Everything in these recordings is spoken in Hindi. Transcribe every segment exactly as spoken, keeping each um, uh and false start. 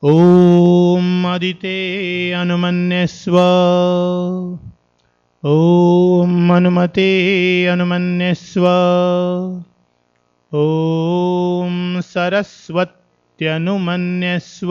ॐ अदिते अनुमन्यस्व ॐ हनुमते अनुमन्यस्व ॐ सरस्वत्यनुमन्यस्व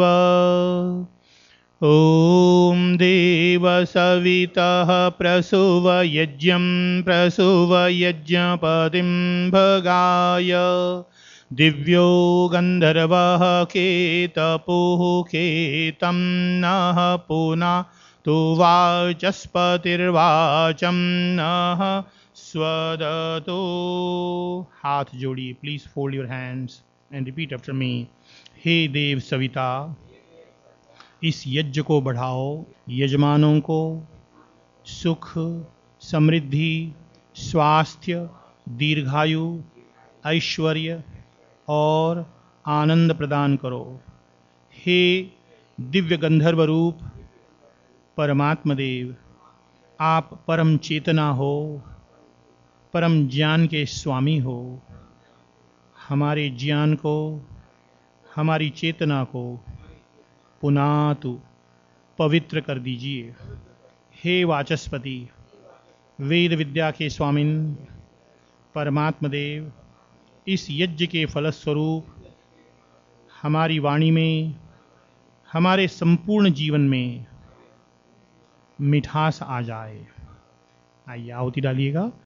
ॐ देवसवितः प्रसूवयज्ञं प्रसूवयज्ञपतिं भगाय दिव्यो गन्धर्वः केतपुः केतं नः पुना तो वाचस्पतिर्वाचं नः स्वदतो। हाथ जोड़िए, please fold your hands and repeat after me. हे देव सविता, इस यज्ञ को बढ़ाओ, यजमानों को सुख, समृद्धि, स्वास्थ्य, दीर्घायु, ऐश्वर्य और आनंद प्रदान करो। हे दिव्य गंधर्व रूप परमात्मा देव, आप परम चेतना हो, परम ज्ञान के स्वामी हो। हमारे ज्ञान को, हमारी चेतना को पुनातु पवित्र कर दीजिए। हे वाचस्पति, वेद विद्या के स्वामिन परमात्मा देव, इस यज्ञ के फलस्वरूप हमारी वाणी में, हमारे संपूर्ण जीवन में मिठास आ जाए। आइए आहुति डालिएगा।